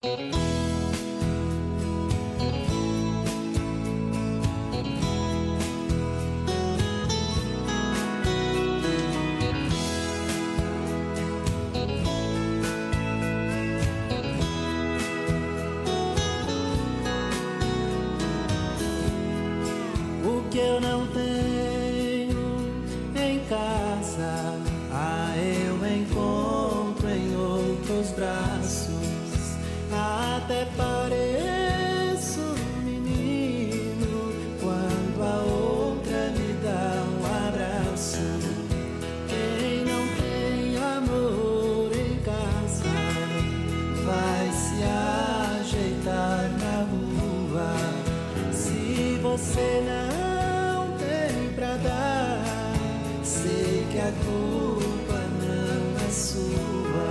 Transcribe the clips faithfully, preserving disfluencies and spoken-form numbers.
O que eu não tenho em casa, ah, eu encontro em outros braços. Até pareço um menino quando a outra me dá um abraço. Quem não tem amor em casa vai se ajeitar na rua. Se você não tem pra dar, sei que a culpa não é sua.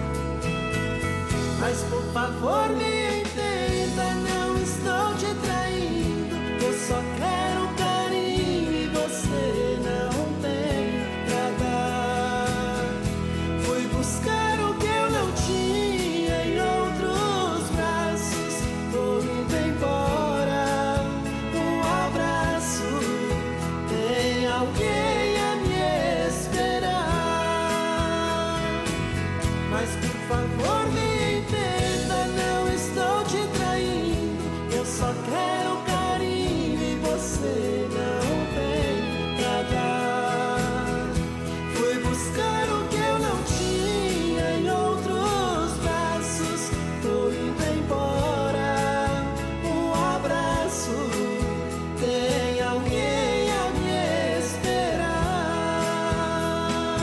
Mas por favor me entenda, não estou te traindo. Eu só quero carinho e você não tem pra dar. Fui buscar o que eu não tinha em outros braços. Tô indo embora, um abraço. Tem alguém a me esperar. Mas por favor me entenda, não estou te traindo. Eu só quero carinho e você não tem pra dar. Fui buscar o que eu não tinha em outros braços. Tô indo embora, um abraço. Tem alguém a me esperar.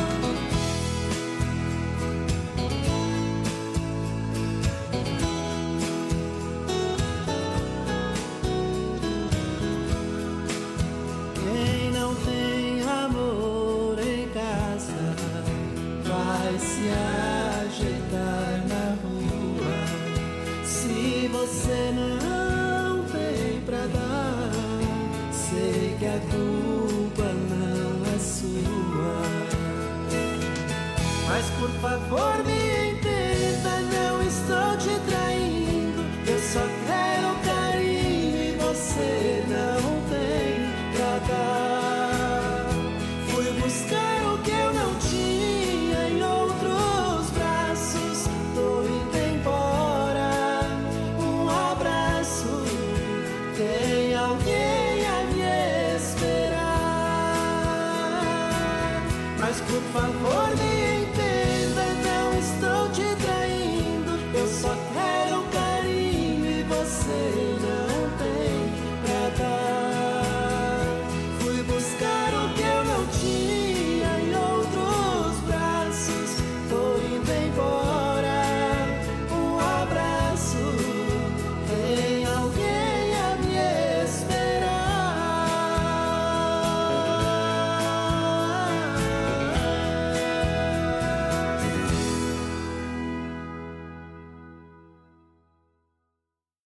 Quem não tem amor em casa vai se ajeitar na rua. Se você não tem pra dar, sei que a culpa não é sua. Mas por favor me entenda, não estou te